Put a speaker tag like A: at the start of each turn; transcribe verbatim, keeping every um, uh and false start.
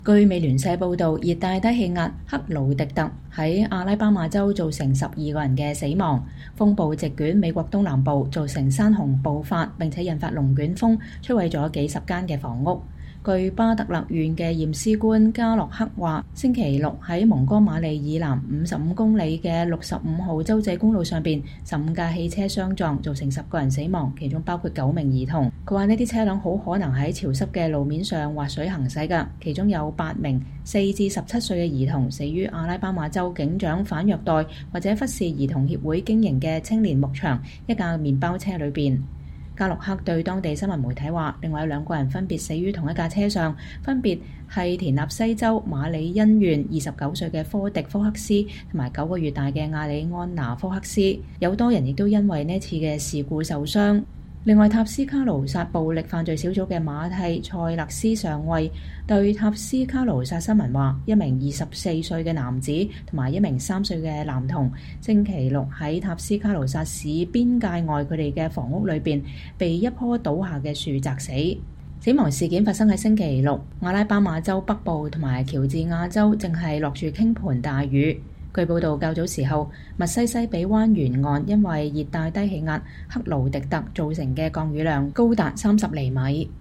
A: 據美聯社報導，熱帶低氣壓克魯迪特喺阿拉巴馬州造成十二個人嘅死亡，風暴席捲美國東南部，造成山洪暴發，並且引發龍捲風，摧毀咗幾十間嘅房屋。據巴特勒縣嘅驗屍官加洛克話，星期六喺蒙哥馬利以南五十五公里嘅六十五號州際公路上邊，十五架汽車相撞，造成十個人死亡，其中包括九名兒童。佢話呢啲車輛好可能喺潮濕嘅路面上滑水行駛㗎，其中有八名四至十七歲嘅兒童死於阿拉巴馬州警長反虐待或者忽視兒童協會經營嘅青年牧場一架麵包車裏邊。加洛克對當地新聞媒體話，另外有兩個人分別死於同一架車上，分別係田納西州馬里恩縣二十九歲嘅科迪科克斯同埋九個月大嘅亞里安娜科克斯。有多人亦都因為呢次嘅事故受傷。另外，塔斯卡盧薩暴力犯罪小組嘅馬蒂塞勒斯上尉對塔斯卡盧薩新聞話，一名二十四歲嘅男子同埋一名三歲嘅男童星期六喺塔斯卡盧薩市邊界外佢哋嘅房屋裏邊被一棵倒下嘅樹砸死。死亡事件發生喺星期六，阿拉巴馬州北部同埋喬治亞州正係落住傾盆大雨。據報道，較早時候，密西西比灣沿岸因為熱帶低氣壓克魯迪特造成嘅降雨量高達三十厘米。